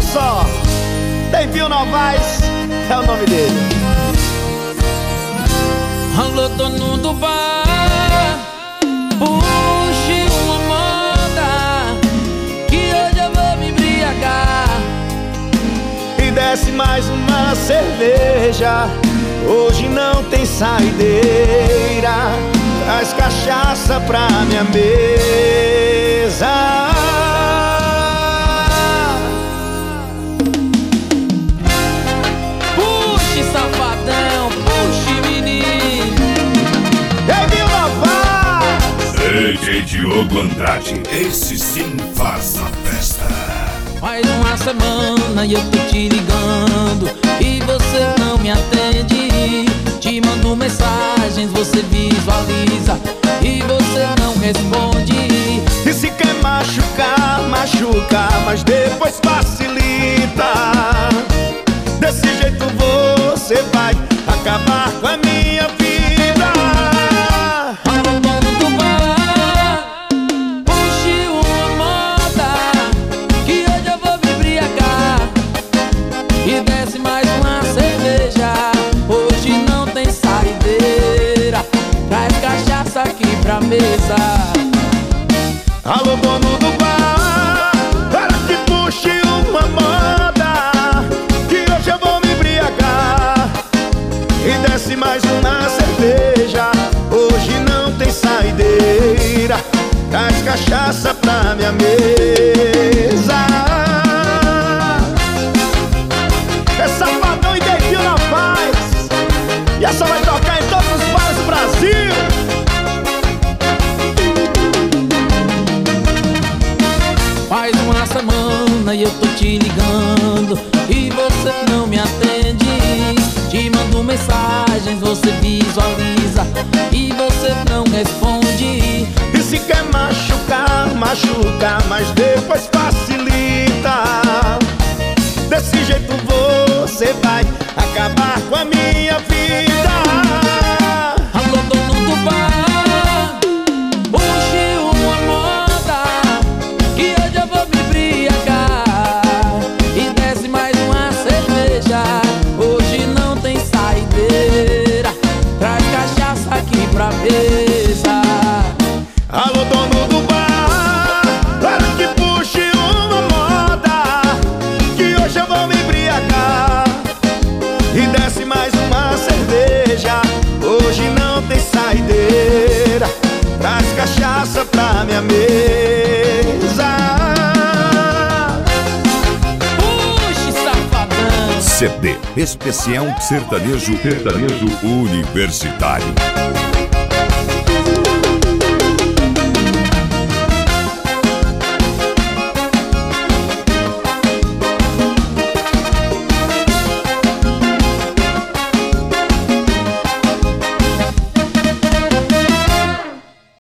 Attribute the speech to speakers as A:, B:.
A: só, Davi Novaes é o nome dele.
B: Alô, dono do bar, puxe uma moda, que hoje eu vou me embriagar.
A: E desce mais uma cerveja, hoje não tem saideira. Traz cachaça pra minha mesa.
B: Puxe, safadão, puxe, menino.
A: Davi Novaes!
C: DJ Diogo Andrade, esse sim faz a festa.
B: Faz uma semana e eu tô te ligando e você não me atende. Te mando mensagens, você visualiza e você não responde.
A: E se quer machucar, machuca, mas depois facilita. Desse jeito você vai acabar com a minha vida.
B: Alô, dono do bar, puxe uma moda, que hoje eu vou me embriagar. E desce mais uma cerveja, hoje não tem saideira. Traz cachaça aqui pra mesa.
A: Alô, dono do bar, para que puxe uma moda, que hoje eu vou me embriagar. E desce mais uma cerveja, hoje não tem saideira. Traz cachaça pra minha mesa. É Safadão e Davi Novaes, e essa vai tocar em todos os bares do Brasil.
B: Faz uma semana e eu tô te ligando e você não me atende. Te mando mensagens, você visualiza e você não responde.
A: E se quer machucar, machuca, mas depois facilita. Desse jeito você vai acabar com a minha vida.
B: Alô, dono do bar, puxe uma moda, que hoje eu vou me embriagar. E desce mais uma cerveja, hoje não tem saideira. Traz cachaça aqui pra mesa.
A: Alô, dono do bar, para que puxe uma moda, que hoje eu vou me embriagar. E desce mais uma cerveja, hoje não tem saideira. Traz cachaça pra minha mesa.
B: Puxe, safadão.
C: CD especial sertanejo universitário.